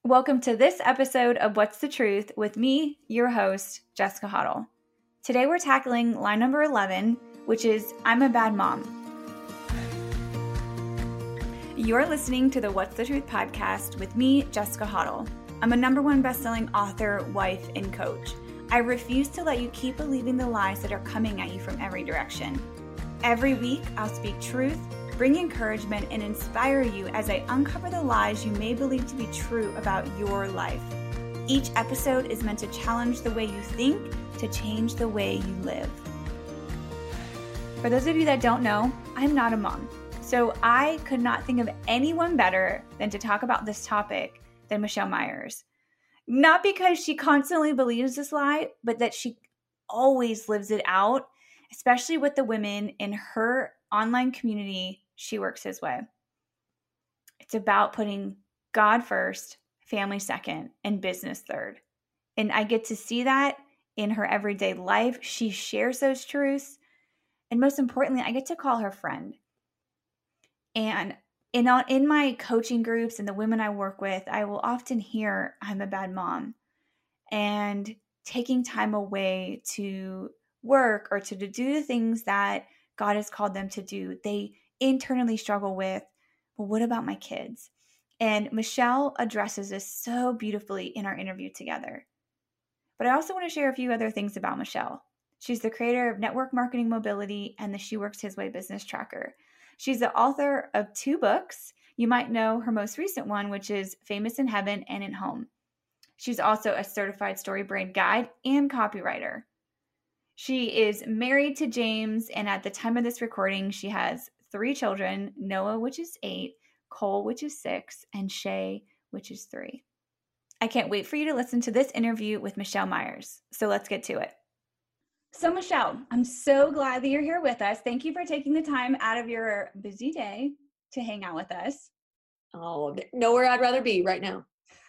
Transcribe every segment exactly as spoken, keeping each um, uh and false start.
Welcome to this episode of What's the Truth with me, your host, Jessica Hoddle. Today we're tackling line number eleven, which is I'm a bad mom. You're listening to the What's the Truth podcast with me, Jessica Hoddle. I'm a number one best-selling author, wife, and coach. I refuse to let you keep believing the lies that are coming at you from every direction. Every week, I'll speak truth, bring encouragement, and inspire you as I uncover the lies you may believe to be true about your life. Each episode is meant to challenge the way you think, to change the way you live. For those of you that don't know, I'm not a mom, so I could not think of anyone better than to talk about this topic than Michelle Myers. Not because she constantly believes this lie, but that she always lives it out, especially with the women in her online community She Works His Way. It's about putting God first, family second, and business third. And I get to see that in her everyday life. She shares those truths. And most importantly, I get to call her friend. And in, in my coaching groups and the women I work with, I will often hear, I'm a bad mom. And taking time away to work or to, to do the things that God has called them to do, they internally struggle with, well, what about my kids? And Michelle addresses this so beautifully in our interview together. But I also want to share a few other things about Michelle. She's the creator of Network Marketing Mobility and the She Works His Way business tracker. She's the author of two books. You might know her most recent one, which is Famous in Heaven and in Home. She's also a certified StoryBrand guide and copywriter. She is married to James, and at the time of this recording, she has three children, Noah, which is eight, Cole, which is six, and Shay, which is three. I can't wait for you to listen to this interview with Michelle Myers. So let's get to it. So Michelle, I'm so glad that you're here with us. Thank you for taking the time out of your busy day to hang out with us. Oh, nowhere I'd rather be right now.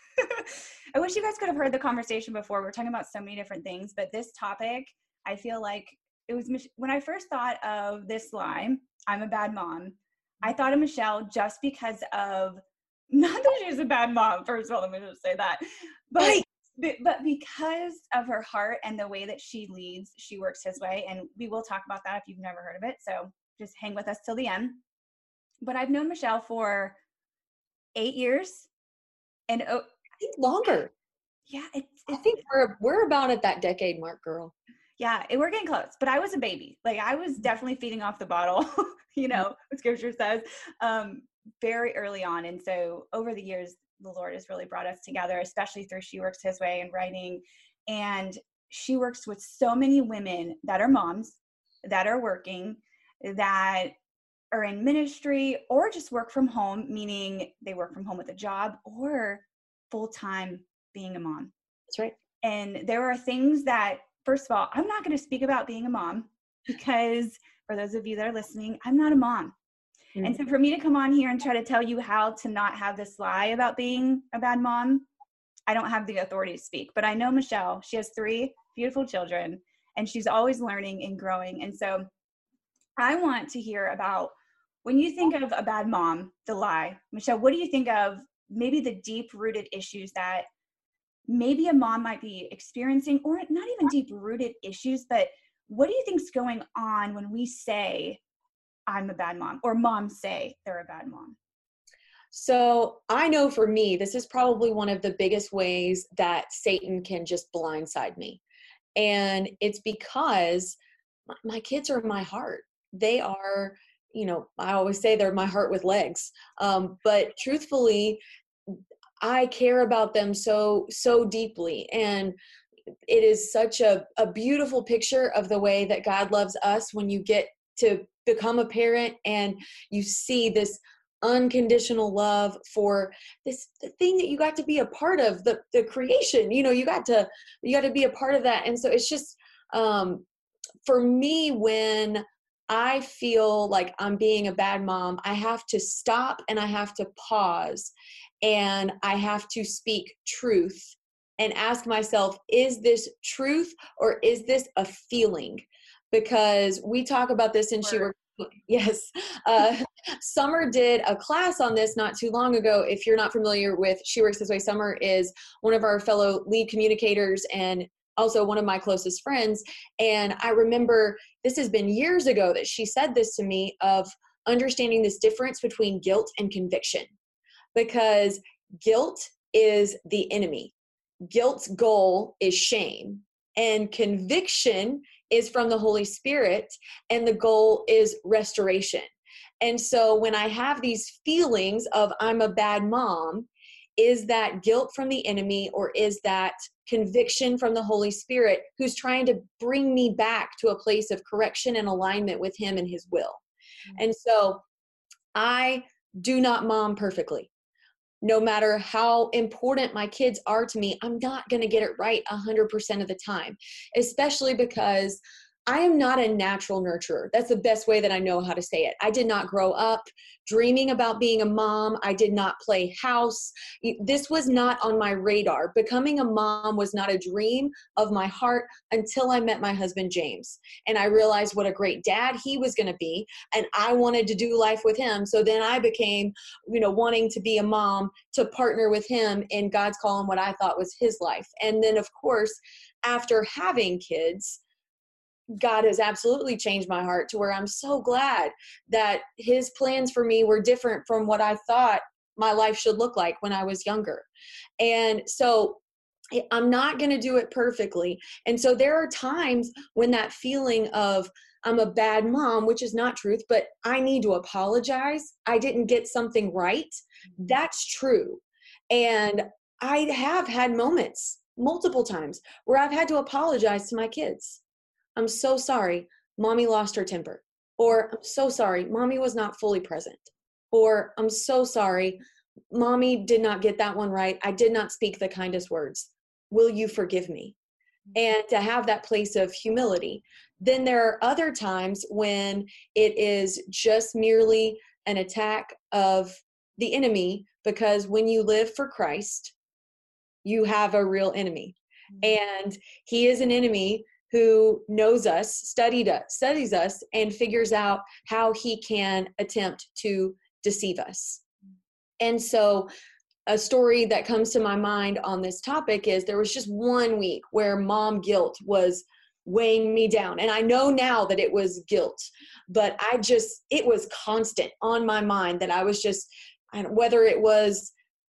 I wish you guys could have heard the conversation before. We're talking about so many different things, but this topic, I feel like it was, when I first thought of this line, I'm a bad mom, I thought of Michelle just because of, not that she's a bad mom, first of all, let me just say that, but, Right. but, but because of her heart and the way that she leads, She Works His Way, and we will talk about that if you've never heard of it, so just hang with us till the end. But I've known Michelle for eight years, and oh, I think longer. Yeah, it's, it's I think we're we're about at that decade mark, girl. Yeah, it, we're getting close, but I was a baby. Like I was definitely feeding off the bottle, you know, what scripture says, um, very early on. And so over the years, the Lord has really brought us together, especially through She Works His Way and writing. And she works with so many women that are moms, that are working, that are in ministry, or just work from home, meaning they work from home with a job, or full-time being a mom. That's right. And there are things that, first of all, I'm not going to speak about being a mom because for those of you that are listening, I'm not a mom. Mm-hmm. And so for me to come on here and try to tell you how to not have this lie about being a bad mom, I don't have the authority to speak. But I know Michelle, she has three beautiful children and she's always learning and growing. And so I want to hear about when you think of a bad mom, the lie. Michelle, what do you think of maybe the deep-rooted issues that maybe a mom might be experiencing, or not even deep-rooted issues, but what do you think's going on when we say, I'm a bad mom, or moms say they're a bad mom? So I know for me, this is probably one of the biggest ways that Satan can just blindside me. And it's because my kids are my heart. They are, you know, I always say they're my heart with legs. Um, but truthfully, I care about them so, so deeply. And it is such a, a beautiful picture of the way that God loves us when you get to become a parent and you see this unconditional love for this the thing that you got to be a part of, the, the creation, you know, you got to, you got to be a part of that. And so it's just, um, for me, when I feel like I'm being a bad mom, I have to stop and I have to pause and I have to speak truth and ask myself, is this truth or is this a feeling? Because we talk about this in She Works Yes. Uh, Summer did a class on this not too long ago. If you're not familiar with She Works This Way, Summer is one of our fellow lead communicators and also one of my closest friends. And I remember this has been years ago that she said this to me of understanding this difference between guilt and conviction, because guilt is the enemy. Guilt's goal is shame, and conviction is from the Holy Spirit, and the goal is restoration. And so when I have these feelings of I'm a bad mom, is that guilt from the enemy, or is that conviction from the Holy Spirit who's trying to bring me back to a place of correction and alignment with him and his will? Mm-hmm. And so I do not mom perfectly. No matter how important my kids are to me, I'm not going to get it right one hundred percent of the time, especially because I am not a natural nurturer. That's the best way that I know how to say it. I did not grow up dreaming about being a mom. I did not play house. This was not on my radar. Becoming a mom was not a dream of my heart until I met my husband, James. And I realized what a great dad he was going to be. And I wanted to do life with him. So then I became, you know, wanting to be a mom to partner with him in God's call and what I thought was his life. And then, of course, after having kids, God has absolutely changed my heart to where I'm so glad that his plans for me were different from what I thought my life should look like when I was younger. And so I'm not going to do it perfectly. And so there are times when that feeling of I'm a bad mom, which is not truth, but I need to apologize. I didn't get something right. That's true. And I have had moments multiple times where I've had to apologize to my kids. I'm so sorry, mommy lost her temper. Or I'm so sorry, mommy was not fully present. Or I'm so sorry, mommy did not get that one right. I did not speak the kindest words. Will you forgive me? And to have that place of humility. Then there are other times when it is just merely an attack of the enemy, because when you live for Christ, you have a real enemy. And he is an enemy who knows us, studied us, studies us, and figures out how he can attempt to deceive us. And so a story that comes to my mind on this topic is there was just one week where mom guilt was weighing me down. And I know now that it was guilt, but I just, it was constant on my mind that I was just, I don't, whether it was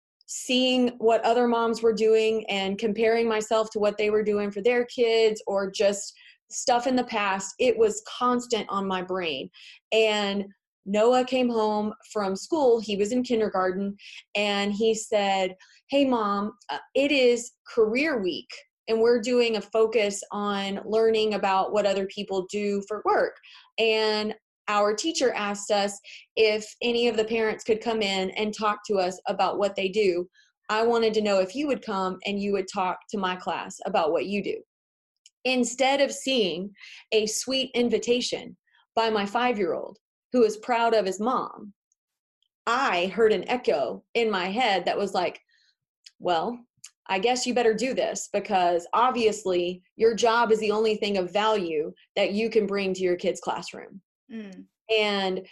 seeing what other moms were doing and comparing myself to what they were doing for their kids, or just stuff in the past, it was constant on my brain. And Noah came home from school. He was in kindergarten, and he said, hey mom, uh, it is career week, and we're doing a focus on learning about what other people do for work. And our teacher asked us if any of the parents could come in and talk to us about what they do. I wanted to know if you would come and you would talk to my class about what you do. Instead of seeing a sweet invitation by my five-year-old who is proud of his mom, I heard an echo in my head that was like, well, I guess you better do this, because obviously your job is the only thing of value that you can bring to your kid's classroom. Mm. And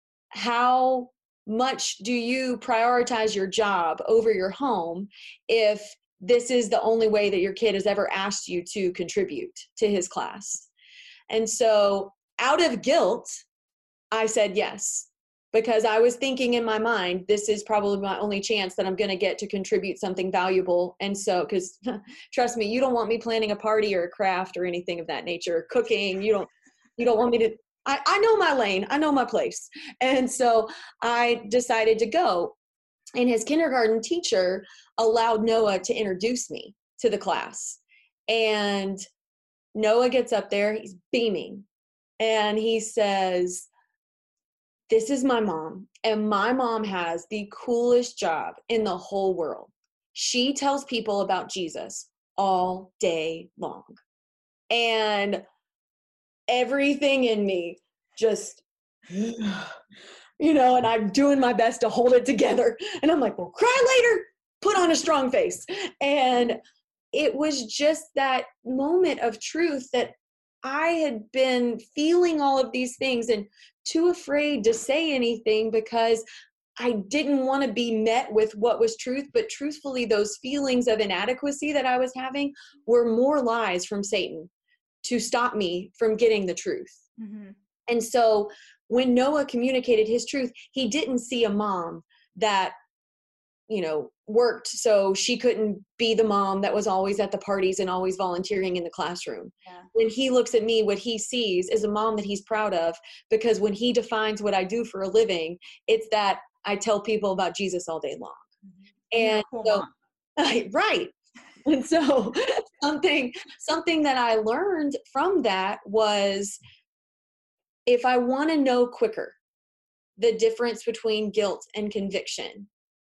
how much do you prioritize your job over your home if this is the only way that your kid has ever asked you to contribute to his class? And so out of guilt, I said yes, because I was thinking in my mind, this is probably my only chance that I'm going to get to contribute something valuable. And so, because trust me, you don't want me planning a party or a craft or anything of that nature, cooking. You don't, you don't want me to, I, I know my lane. I know my place. And so I decided to go. And his kindergarten teacher allowed Noah to introduce me to the class. And Noah gets up there, he's beaming, and he says, this is my mom, and my mom has the coolest job in the whole world. She tells people about Jesus all day long. And everything in me just, you know, and I'm doing my best to hold it together. And I'm like, well, cry later, put on a strong face. And it was just that moment of truth that I had been feeling all of these things and too afraid to say anything because I didn't want to be met with what was truth. But truthfully, those feelings of inadequacy that I was having were more lies from Satan to stop me from getting the truth. Mm-hmm. And so when Noah communicated his truth, he didn't see a mom that, you know, worked so she couldn't be the mom that was always at the parties and always volunteering in the classroom. Yeah. When he looks at me, what he sees is a mom that he's proud of, because when he defines what I do for a living, it's that I tell people about Jesus all day long. Mm-hmm. And cool so, mom. Right. And so something, something that I learned from that was, if I want to know quicker the difference between guilt and conviction,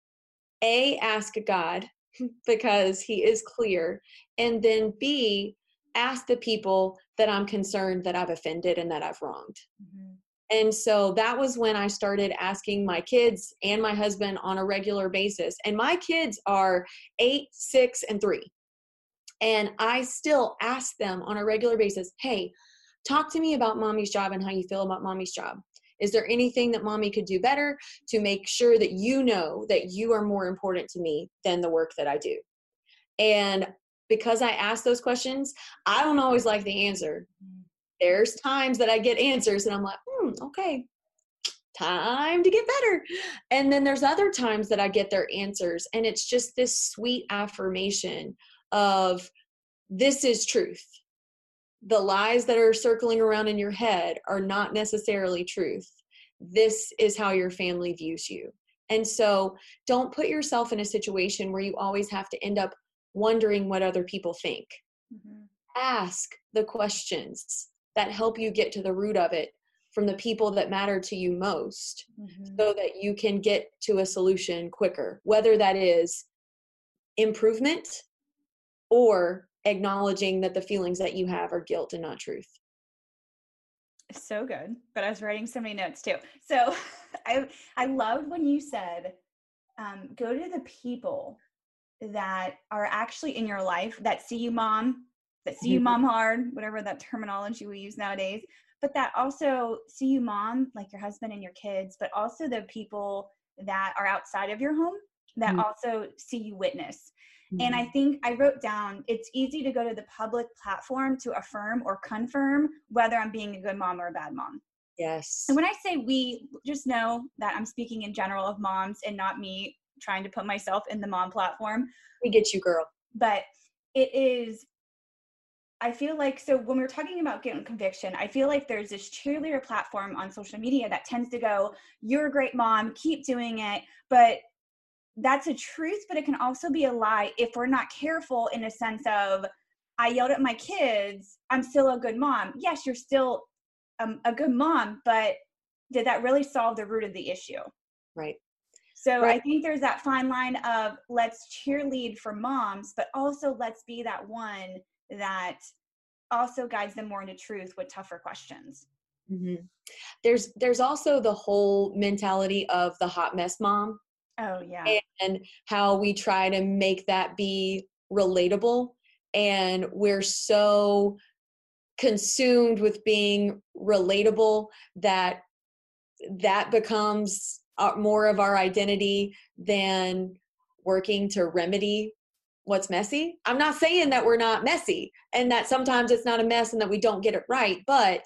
A, ask God, because he is clear. And then B, ask the people that I'm concerned that I've offended and that I've wronged. Mm-hmm. And so that was when I started asking my kids and my husband on a regular basis. And my kids are eight, six, and three. And I still ask them on a regular basis, hey, talk to me about mommy's job and how you feel about mommy's job. Is there anything that mommy could do better to make sure that you know that you are more important to me than the work that I do? And because I ask those questions, I don't always like the answer. There's times that I get answers and I'm like, hmm, okay, time to get better. And then there's other times that I get their answers, and it's just this sweet affirmation of, this is truth. The lies that are circling around in your head are not necessarily truth. This is how your family views you. And so don't put yourself in a situation where you always have to end up wondering what other people think. Mm-hmm. Ask the questions that help you get to the root of it from the people that matter to you most, mm-hmm. so that you can get to a solution quicker, whether that is improvement or acknowledging that the feelings that you have are guilt and not truth. So good. But I was writing so many notes too. So I I loved when you said, um, go to the people that are actually in your life, that see you mom, that see you mom hard, whatever that terminology we use nowadays, but that also see you mom, like your husband and your kids, but also the people that are outside of your home that mm-hmm. also see you witness. Mm-hmm. And I think I wrote down, it's easy to go to the public platform to affirm or confirm whether I'm being a good mom or a bad mom. Yes. And when I say we, just know that I'm speaking in general of moms and not me trying to put myself in the mom platform. We get you, girl. But it is, I feel like, so when we're talking about guilt and conviction, I feel like there's this cheerleader platform on social media that tends to go, you're a great mom, keep doing it. But that's a truth, but it can also be a lie if we're not careful, in a sense of, I yelled at my kids, I'm still a good mom. Yes, you're still um, a good mom, but did that really solve the root of the issue? Right. So right. I think there's that fine line of, let's cheerlead for moms, but also let's be that one that also guides them more into truth with tougher questions. Mm-hmm. There's, there's also the whole mentality of the hot mess mom. Oh, yeah. And how we try to make that be relatable. And we're so consumed with being relatable that that becomes more of our identity than working to remedy what's messy. I'm not saying that we're not messy and that sometimes it's not a mess and that we don't get it right. But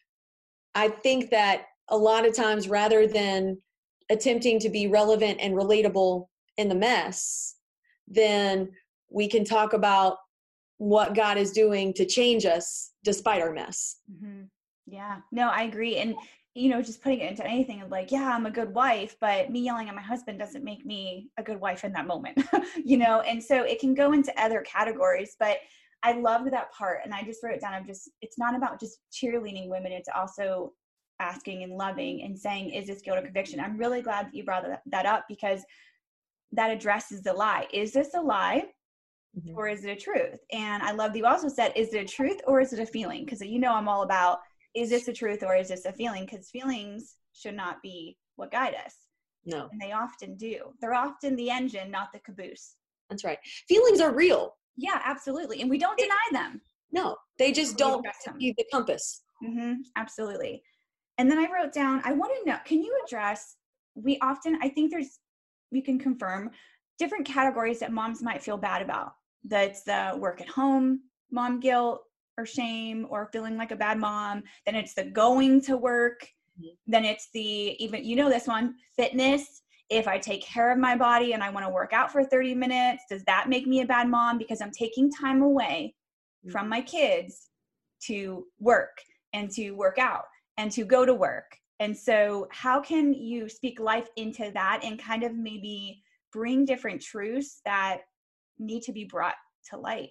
I think that a lot of times, rather than attempting to be relevant and relatable in the mess, then we can talk about what God is doing to change us despite our mess. Mm-hmm. Yeah, no, I agree. And, you know, just putting it into anything of like, yeah, I'm a good wife, but me yelling at my husband doesn't make me a good wife in that moment, you know? And so it can go into other categories, but I loved that part. And I just wrote it down. I'm just, it's not about just cheerleading women. It's also asking and loving and saying, is this guilt or conviction? I'm really glad that you brought that up, because that addresses the lie. Is this a lie, mm-hmm. or is it a truth? And I love that you also said, is it a truth or is it a feeling? Because you know I'm all about, is this a truth or is this a feeling? Because feelings should not be what guide us. No. And they often do. They're often the engine, not the caboose. That's right. Feelings are real. Yeah, absolutely. And we don't deny them. No, they just Totally don't trust them. see the compass. Mm-hmm. Absolutely. And then I wrote down, I want to know, can you address, we often, I think there's, we can confirm different categories that moms might feel bad about. That's the work at home, mom guilt or shame, or feeling like a bad mom. Then it's the going to work. Mm-hmm. Then it's the, even, you know, this one, fitness. If I take care of my body and I want to work out for thirty minutes, does that make me a bad mom because I'm taking time away mm-hmm. from my kids to work and to work out and to go to work? And so how can you speak life into that and kind of maybe bring different truths that need to be brought to light?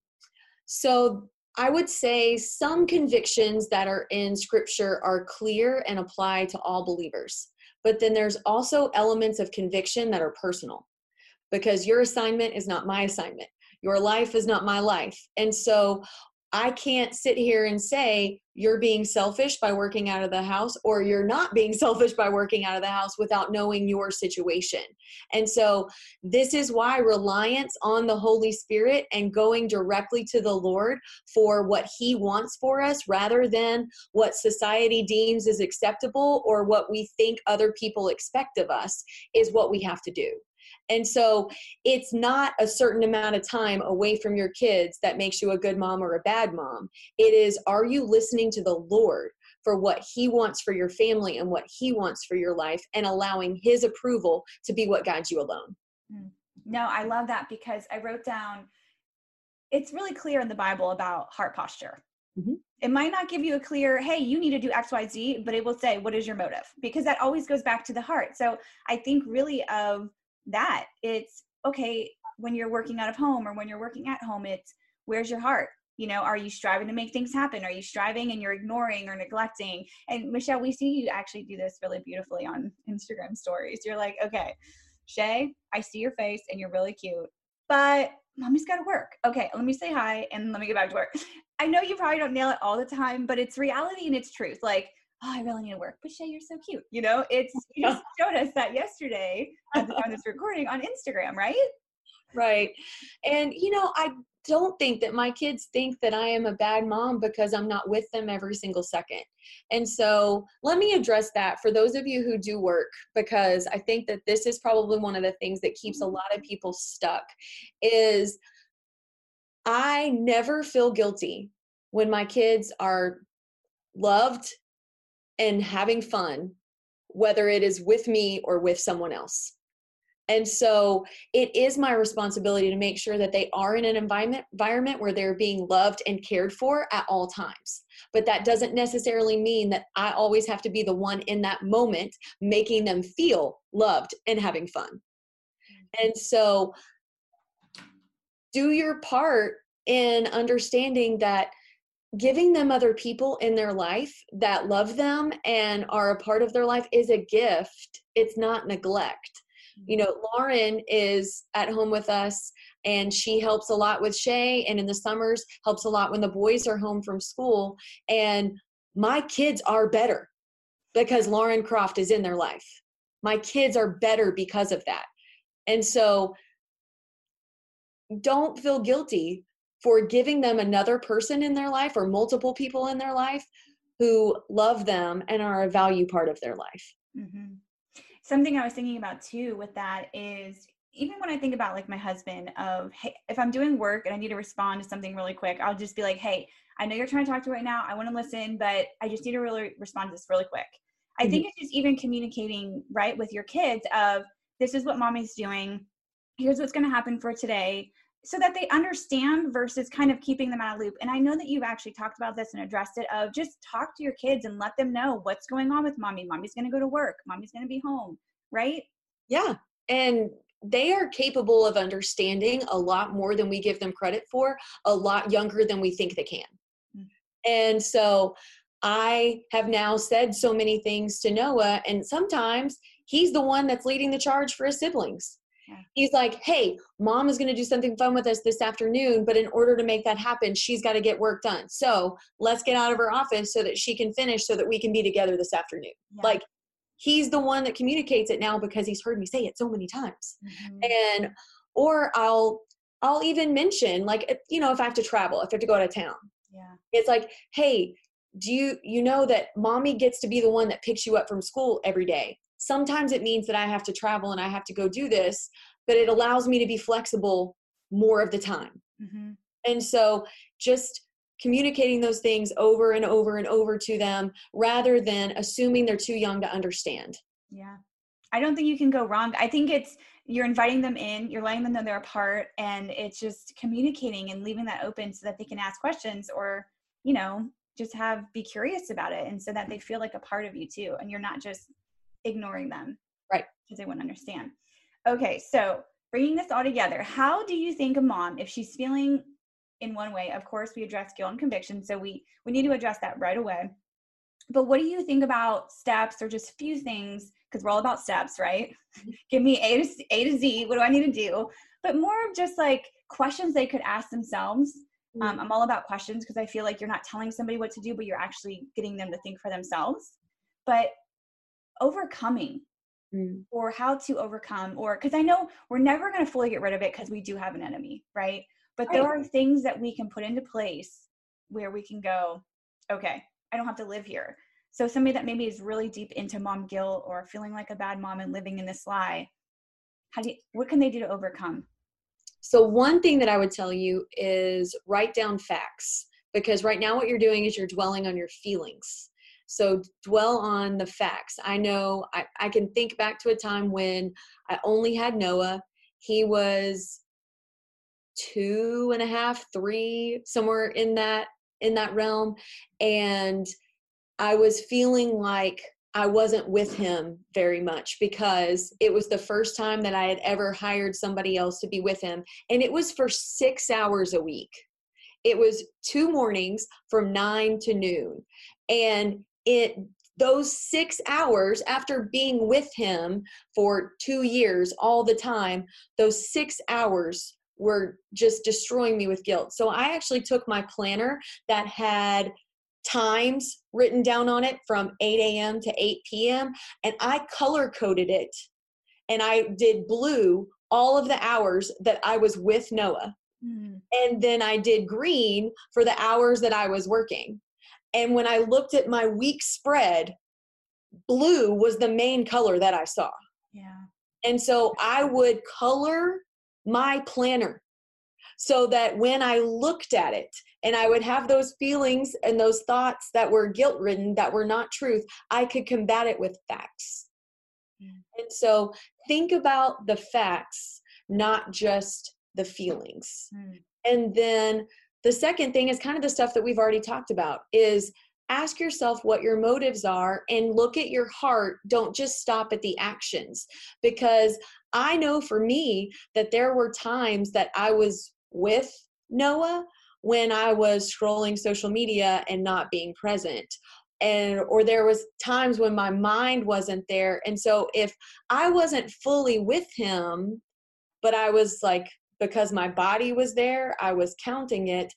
So I would say some convictions that are in scripture are clear and apply to all believers. But then there's also elements of conviction that are personal, because your assignment is not my assignment. Your life is not my life. And so I can't sit here and say you're being selfish by working out of the house, or you're not being selfish by working out of the house, without knowing your situation. And so this is why reliance on the Holy Spirit and going directly to the Lord for what He wants for us, rather than what society deems is acceptable or what we think other people expect of us, is what we have to do. And so it's not a certain amount of time away from your kids that makes you a good mom or a bad mom. It is, are you listening to the Lord for what He wants for your family and what He wants for your life, and allowing His approval to be what guides you alone? No, I love that, because I wrote down, it's really clear in the Bible about heart posture. Mm-hmm. It might not give you a clear, hey, you need to do X, Y, Z, but it will say, what is your motive? Because that always goes back to the heart. So I think really of that, it's okay, when you're working out of home or when you're working at home, it's, where's your heart? You know, are you striving to make things happen? Are you striving and you're ignoring or neglecting? And Michelle, we see you actually do this really beautifully on Instagram stories. You're like, okay, Shay, I see your face and you're really cute, but mommy's got to work. Okay, let me say hi and let me get back to work. I know you probably don't nail it all the time, but it's reality and it's truth. Like, oh, I really need to work, but Shay, you're so cute. You know, it's, you just showed us that yesterday at the time of this recording on Instagram, right? Right. And, you know, I don't think that my kids think that I am a bad mom because I'm not with them every single second. And so let me address that for those of you who do work, because I think that this is probably one of the things that keeps a lot of people stuck, is I never feel guilty when my kids are loved and having fun, whether it is with me or with someone else. And so it is my responsibility to make sure that they are in an environment, environment where they're being loved and cared for at all times. But that doesn't necessarily mean that I always have to be the one in that moment making them feel loved and having fun. And so do your part in understanding that giving them other people in their life that love them and are a part of their life is a gift. It's not neglect. You know, Lauren is at home with us and she helps a lot with Shay, and in the summers helps a lot when the boys are home from school. And my kids are better because Lauren Croft is in their life. My kids are better because of that. And so don't feel guilty for giving them another person in their life or multiple people in their life who love them and are a value part of their life. Mm-hmm. Something I was thinking about too with that is, even when I think about like my husband, of, hey, if I'm doing work and I need to respond to something really quick, I'll just be like, hey, I know you're trying to talk to right now. I want to listen, but I just need to really respond to this really quick. I mm-hmm. think it's just even communicating right with your kids of, this is what mommy's doing. Here's what's going to happen for today, so that they understand versus kind of keeping them out of loop. And I know that you've actually talked about this and addressed it, of just talk to your kids and let them know what's going on with mommy. Mommy's going to go to work. Mommy's going to be home. Right? Yeah. And they are capable of understanding a lot more than we give them credit for, a lot younger than we think they can. Mm-hmm. And so I have now said so many things to Noah, and sometimes he's the one that's leading the charge for his siblings. He's like, hey, mom is going to do something fun with us this afternoon, but in order to make that happen, she's got to get work done. So let's get out of her office so that she can finish so that we can be together this afternoon. Yeah. Like, he's the one that communicates it now because he's heard me say it so many times. Mm-hmm. And, or I'll, I'll even mention, like, you know, if I have to travel, if I have to go out of town, Yeah. It's like, hey, do you, you know that mommy gets to be the one that picks you up from school every day. Sometimes it means that I have to travel and I have to go do this, but it allows me to be flexible more of the time. Mm-hmm. And so just communicating those things over and over and over to them rather than assuming they're too young to understand. Yeah. I don't think you can go wrong. I think it's, you're inviting them in, you're letting them know they're a part, and it's just communicating and leaving that open so that they can ask questions or, you know, just have, be curious about it. And so that they feel like a part of you too. And you're not just ignoring them. Right. Because they wouldn't understand. Okay. So bringing this all together, how do you think a mom, if she's feeling in one way, of course we address guilt and conviction. So we, we need to address that right away. But what do you think about steps or just a few things? Because we're all about steps, right? Give me A to, A to Z. What do I need to do? But more of just like questions they could ask themselves. Mm-hmm. Um, I'm all about questions because I feel like you're not telling somebody what to do, but you're actually getting them to think for themselves. But overcoming mm-hmm. or how to overcome, or because I know we're never going to fully get rid of it because we do have an enemy, right? But right. There are things that we can put into place where we can go, okay, I don't have to live here. So somebody that maybe is really deep into mom guilt or feeling like a bad mom and living in this lie, how do you, what can they do to overcome? So one thing that I would tell you is write down facts, because right now what you're doing is you're dwelling on your feelings. So dwell on the facts. I know I, I can think back to a time when I only had Noah. He was two and a half, three, somewhere in that, in that realm. And I was feeling like I wasn't with him very much because it was the first time that I had ever hired somebody else to be with him. And it was for six hours a week. It was two mornings from nine to noon. And it, those six hours after being with him for two years all the time, those six hours were just destroying me with guilt. So I actually took my planner that had times written down on it from eight a.m. to eight p.m. and I color coded it, and I did blue all of the hours that I was with Noah. Mm. And then I did green for the hours that I was working. And when I looked at my week spread, blue was the main color that I saw. Yeah. And so I would color my planner so that when I looked at it and I would have those feelings and those thoughts that were guilt-ridden, that were not truth, I could combat it with facts. Mm. And so think about the facts, not just the feelings. Mm. And then the second thing is kind of the stuff that we've already talked about, is ask yourself what your motives are and look at your heart. Don't just stop at the actions, because I know for me that there were times that I was with Noah when I was scrolling social media and not being present. And, or there was times when my mind wasn't there. And so if I wasn't fully with him, but I was like, because my body was there, I was counting it.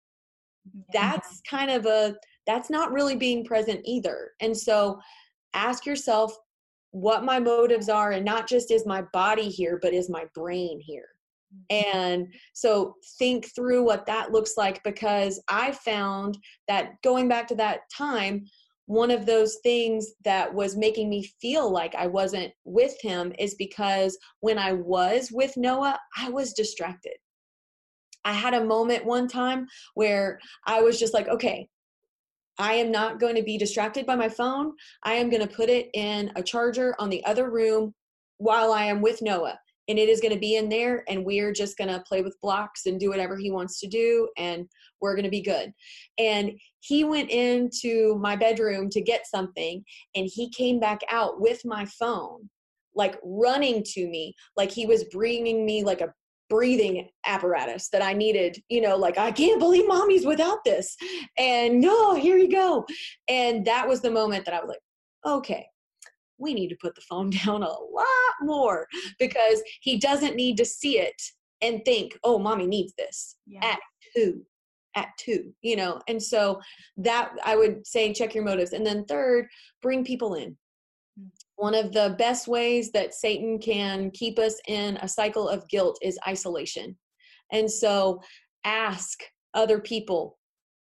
That's kind of a, that's not really being present either. And so ask yourself what my motives are, and not just is my body here, but is my brain here? And so think through what that looks like, because I found that going back to that time, one of those things that was making me feel like I wasn't with him is because when I was with Noah, I was distracted. I had a moment one time where I was just like, okay, I am not going to be distracted by my phone. I am going to put it in a charger on the other room while I am with Noah. And it is going to be in there, and we're just going to play with blocks and do whatever he wants to do, and we're going to be good. And he went into my bedroom to get something, and he came back out with my phone, like running to me, like he was bringing me like a breathing apparatus that I needed, you know, like, I can't believe mommy's without this. And no, here you go. And that was the moment that I was like, okay, we need to put the phone down a lot more, because he doesn't need to see it and think, oh, mommy needs this yeah. at two, at two, you know? And so that I would say, check your motives. And then third, bring people in. Mm-hmm. One of the best ways that Satan can keep us in a cycle of guilt is isolation. And so ask other people,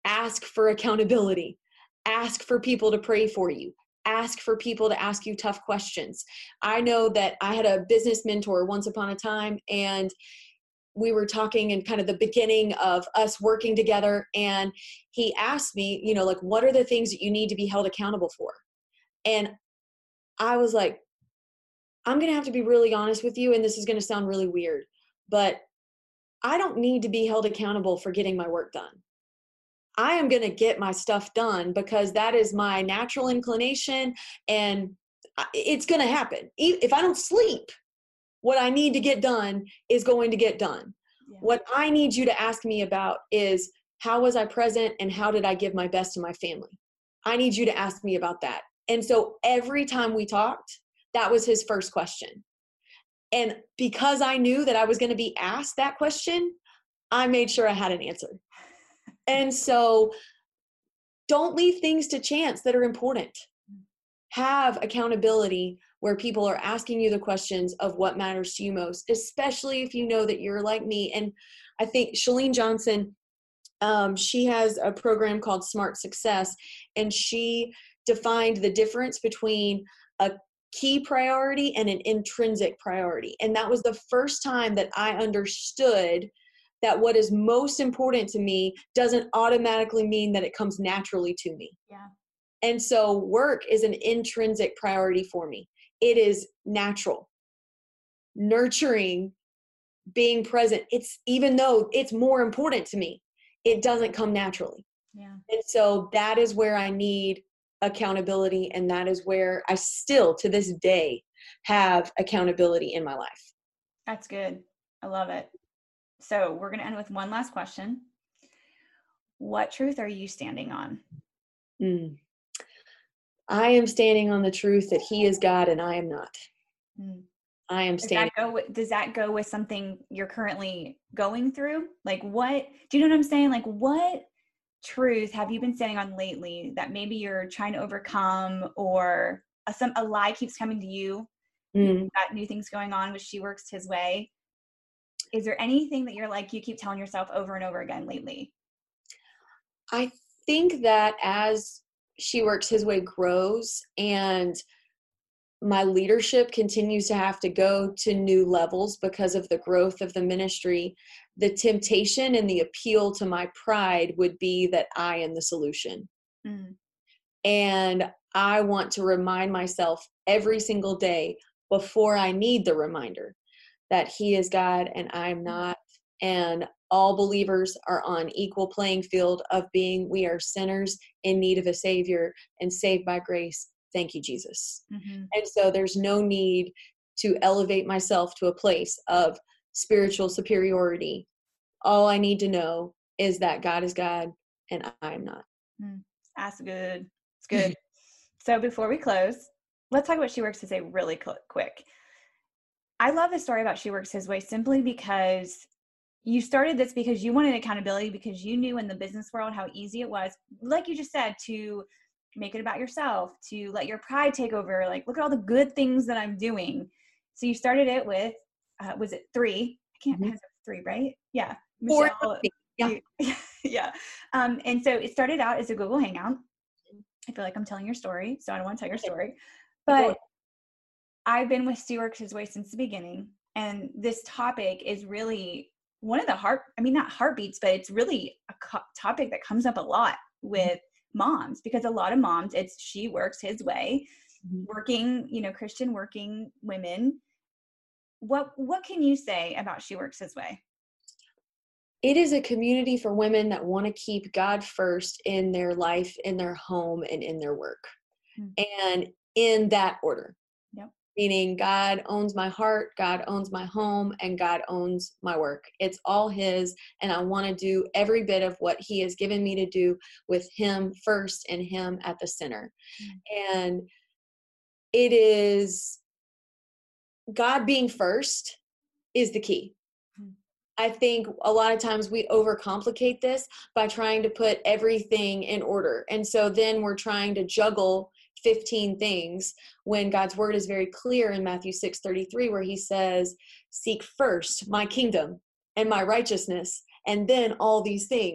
ask for accountability, ask for people to pray for you, ask for people to ask you tough questions. I know that I had a business mentor once upon a time, and we were talking in kind of the beginning of us working together. And he asked me, you know, like, what are the things that you need to be held accountable for? And I was like, I'm going to have to be really honest with you. And this is going to sound really weird, but I don't need to be held accountable for getting my work done. I am going to get my stuff done because that is my natural inclination, and it's going to happen. If I don't sleep, what I need to get done is going to get done. Yeah. What I need you to ask me about is, how was I present and how did I give my best to my family? I need you to ask me about that. And so every time we talked, that was his first question. And because I knew that I was going to be asked that question, I made sure I had an answer. And so don't leave things to chance that are important. Have accountability where people are asking you the questions of what matters to you most, especially if you know that you're like me. And I think Chalene Johnson, um, she has a program called Smart Success, and she defined the difference between a key priority and an intrinsic priority. And that was the first time that I understood that what is most important to me doesn't automatically mean that it comes naturally to me. Yeah. And so work is an intrinsic priority for me. It is natural. Nurturing, being present, it's, even though it's more important to me, it doesn't come naturally. Yeah. And so that is where I need accountability. And that is where I still, to this day, have accountability in my life. That's good. I love it. So we're going to end with one last question. What truth are you standing on? Mm. I am standing on the truth that he is God and I am not. Mm. I am standing. Does that go with, does that go with something you're currently going through? Like, what, do you know what I'm saying? Like, what truth have you been standing on lately that maybe you're trying to overcome, or a, some, a lie keeps coming to you? Mm. You've got new things going on with She Works His Way. Is there anything that you're like, you keep telling yourself over and over again lately? I think that as She Works His Way grows and my leadership continues to have to go to new levels because of the growth of the ministry, the temptation and the appeal to my pride would be that I am the solution. Mm. And I want to remind myself every single day before I need the reminder that he is God and I'm not. And all believers are on equal playing field of being, we are sinners in need of a savior and saved by grace. Thank you, Jesus. Mm-hmm. And so there's no need to elevate myself to a place of spiritual superiority. All I need to know is that God is God and I'm not. That's good. It's good. So before we close, let's talk about She Works His Way really quick. I love the story about She Works His Way simply because you started this because you wanted accountability, because you knew in the business world how easy it was, like you just said, to make it about yourself, to let your pride take over. Like, look at all the good things that I'm doing. So you started it with, uh, was it three? I can't, mm-hmm. three, right? Yeah. Michelle, Four. yeah. yeah. Um, and so it started out as a Google Hangout. I feel like I'm telling your story, so I don't want to tell your story. But I've been with She Works His Way since the beginning. And this topic is really one of the heart, I mean, not heartbeats, but it's really a co- topic that comes up a lot with mm-hmm. moms, because a lot of moms, it's She Works His Way, mm-hmm. working, you know, Christian working women. What, what can you say about She Works His Way? It is a community for women that want to keep God first in their life, in their home, and in their work. Mm-hmm. And in that order. Yep. Meaning God owns my heart, God owns my home, and God owns my work. It's all his, and I want to do every bit of what he has given me to do with him first and him at the center. Mm-hmm. And it is God being first is the key. I think a lot of times we overcomplicate this by trying to put everything in order. And so then we're trying to juggle fifteen things when God's word is very clear in Matthew six thirty-three, where he says, seek first my kingdom and my righteousness, and then all these things will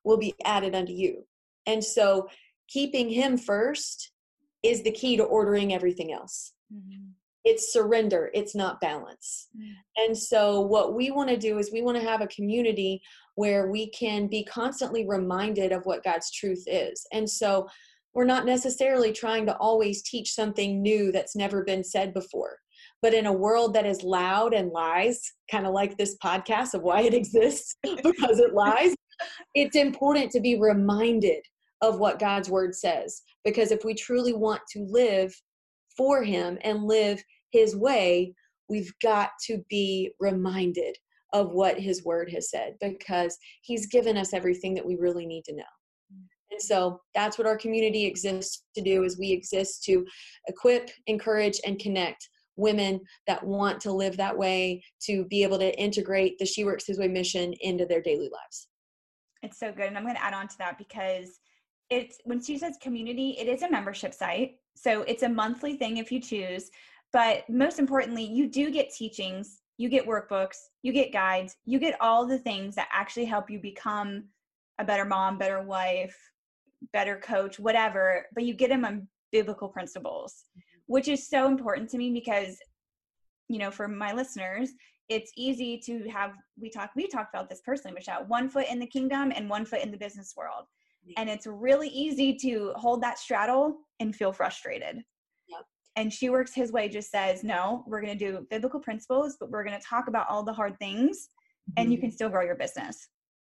will be added unto you. And so keeping him first is the key to ordering everything else. Mm-hmm. It's surrender. It's not balance. Mm-hmm. And so what we want to do is we want to have a community where we can be constantly reminded of what God's truth is. And so we're not necessarily trying to always teach something new that's never been said before. But in a world that is loud and lies, kind of like this podcast of why it exists, because it lies, it's important to be reminded of what God's word says. Because if we truly want to live for him and live his way, we've got to be reminded of what his word has said, because he's given us everything that we really need to know. And so that's what our community exists to do, is we exist to equip, encourage, and connect women that want to live that way, to be able to integrate the She Works His Way mission into their daily lives. It's so good. And I'm going to add on to that, because it's, when she says community, it is a membership site. So it's a monthly thing if you choose. But most importantly, you do get teachings, you get workbooks, you get guides, you get all the things that actually help you become a better mom, better wife, better coach, whatever, but you get them on biblical principles, which is so important to me because, you know, for my listeners, it's easy to have, we talk, we talked about this personally, Michelle, one foot in the kingdom and one foot in the business world. Yeah. And it's really easy to hold that straddle and feel frustrated. Yep. And She Works His Way just says, no, we're going to do biblical principles, but we're going to talk about all the hard things, mm-hmm. and you can still grow your business.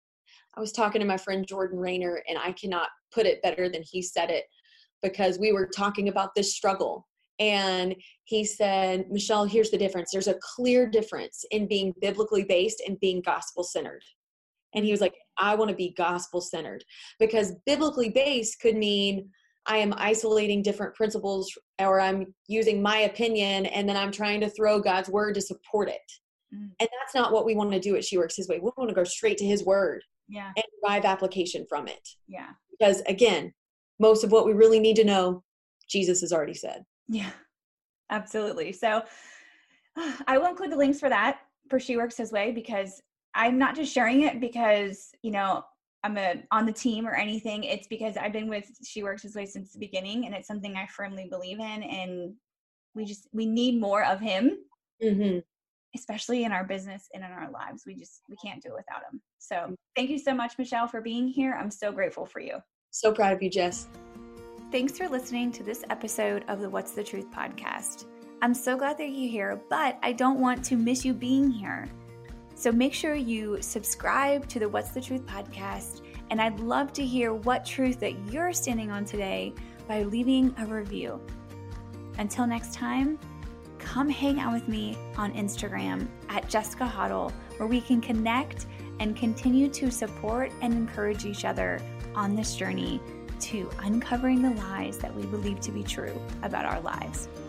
I was talking to my friend Jordan Rayner, and I cannot put it better than he said it, because we were talking about this struggle. And he said, Michelle, here's the difference. There's a clear difference in being biblically based and being gospel centered. And he was like, I want to be gospel centered, because biblically based could mean I am isolating different principles, or I'm using my opinion, and then I'm trying to throw God's word to support it. Mm. And that's not what we want to do at She Works His Way. We want to go straight to his word. Yeah. And derive application from it. Yeah. Because again, most of what we really need to know, Jesus has already said. Yeah, absolutely. So I will include the links for that, for She Works His Way, because I'm not just sharing it because, you know, I'm a, on the team or anything. It's because I've been with She Works His Way since the beginning, and it's something I firmly believe in. And we just, we need more of him. Mm-hmm. Especially in our business and in our lives. We just, we can't do it without him. So thank you so much, Michelle, for being here. I'm so grateful for you. So proud of you, Jess. Thanks for listening to this episode of the What's the Truth podcast. I'm so glad that you're here, but I don't want to miss you being here. So make sure you subscribe to the What's the Truth podcast. And I'd love to hear what truth that you're standing on today by leaving a review. Until next time, come hang out with me on Instagram at Jessica Hoddle, where we can connect and continue to support and encourage each other on this journey to uncovering the lies that we believe to be true about our lives.